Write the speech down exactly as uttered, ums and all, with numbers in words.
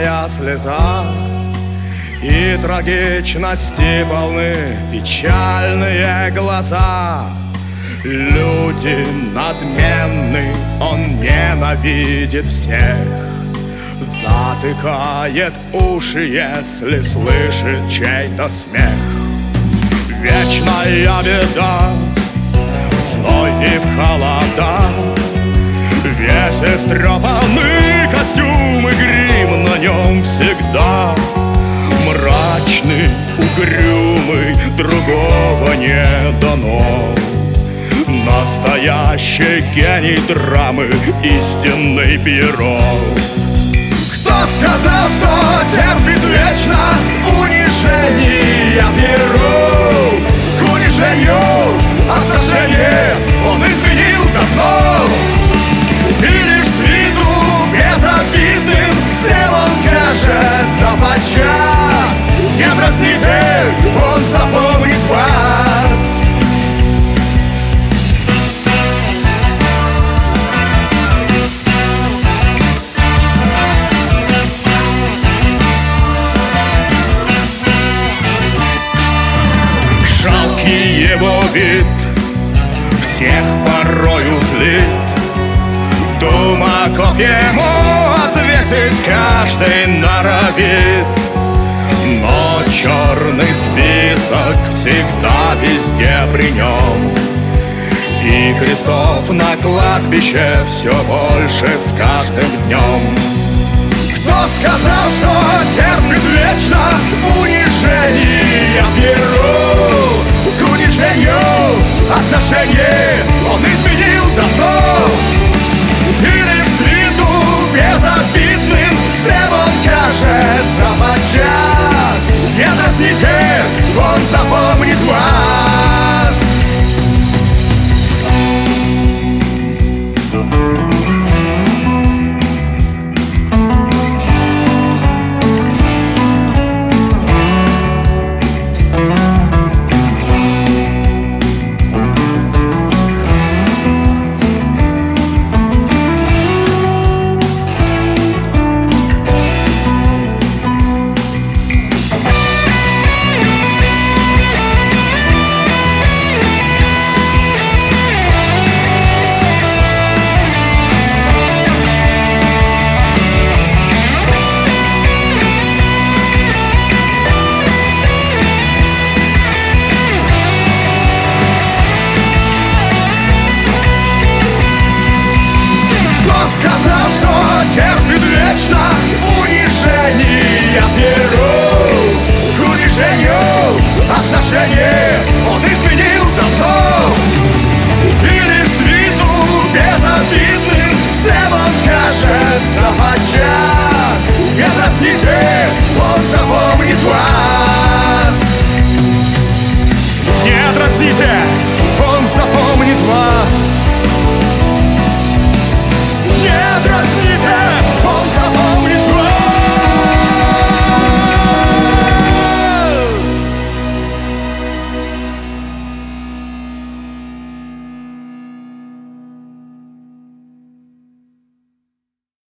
вечная слеза, и трагичности полны печальные глаза. Люди надменны, он ненавидит всех, затыкает уши, если слышит чей-то смех. Вечная беда в зной и в холода, весь истрепанный костюм и грим на нем всегда мрачный, угрюмый, другого не дано. Настоящий гений драмы, истинный Пьеро. Кто сказал, что терпит вечно унижение Пьеро? К унижению отношение он изменил давно, и лишь с виду безобидным всем он кажется подчас. Не дразните, он запомнит вас. Жалкий его вид всех порою злит, Тумаков ему отвесить каждый норовит. Но черный список всегда везде при нем, и крестов на кладбище все больше с каждым днем. Кто сказал, что терпит вечно унижение Пьеро? К унижению отношение он изменил давно, и лишь с виду безобидным всем он кажется подчас. Не дразните, он запомнит вас. Терпит вечно унижение Пьеро. К унижению отношение